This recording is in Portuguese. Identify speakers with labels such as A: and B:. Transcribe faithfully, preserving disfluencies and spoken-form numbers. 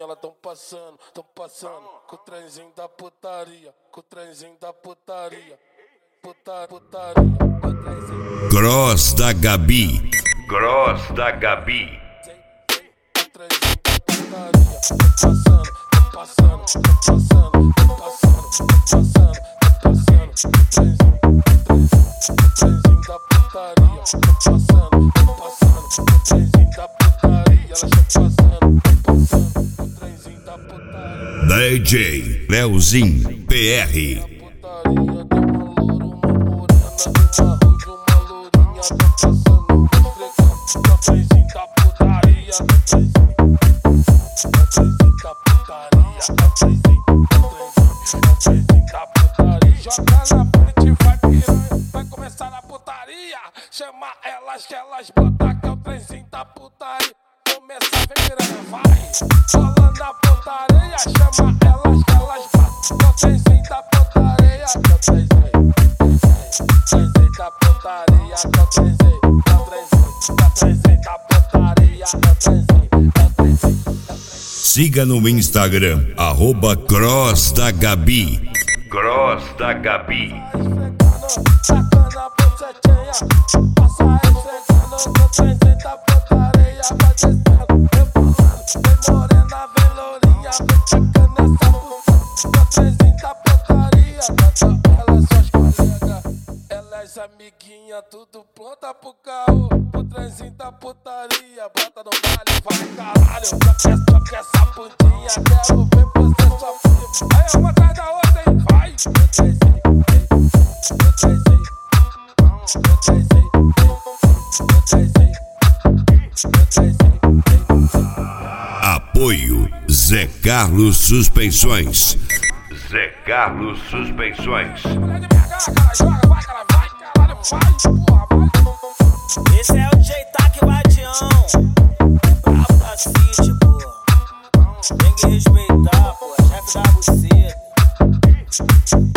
A: Elas tão passando, tão passando com o trenzinho da putaria, com o trenzinho da putaria, puta, putaria.
B: Cross da Gabi, Cross da Gabi.
A: O trenzinho da putaria, passando, passando, passando, passando, passando, passando, trenzinho, trenzinho da putaria, passando, passando, trenzinho da putaria, elas tão passando, passando. D
B: J Leozinho P R.
A: Joga na frente, vai piranha, vai começar na putaria. Chama elas que elas botam que é o trenzinho da putaria. Começa a piranha, vai falando na putaria. Chama elas que elas batem que é o trenzinho da putaria. Que é o trenzinho, trenzinho da putaria. Que é o trenzinho, que é o trenzinho, que é o trenzinho da putaria. Que é o trenzinho, que é o trenzinho.
B: Siga no Instagram, arroba Cross da Gabi. Cross da Gabi.
A: Sacana a bucetinha, passa esfregando no trenzinho da putaria. Vai descendo, rebolando, vem morena, vem lourinha, vem tacando essa buceta no trenzinho da putaria. Bota elas suas colegas, elas amiguinhas, tudo pronta pro carro, pro trenzinho da putaria. Bota no baile, vai caralho, joga joga essa bundinha, quero ver você sofrer. Aí uma atrás da outra, hein, vai. Eu trazei, eu trazei, eu trazei, eu trazei, eu trazei.
B: Apoio Zé Carlos Suspensões. Zé Carlos Suspensões.
C: Esse é o J-Tac Badião, brabo da City, porra. Tem que respeitar, porra, chefe da buceta.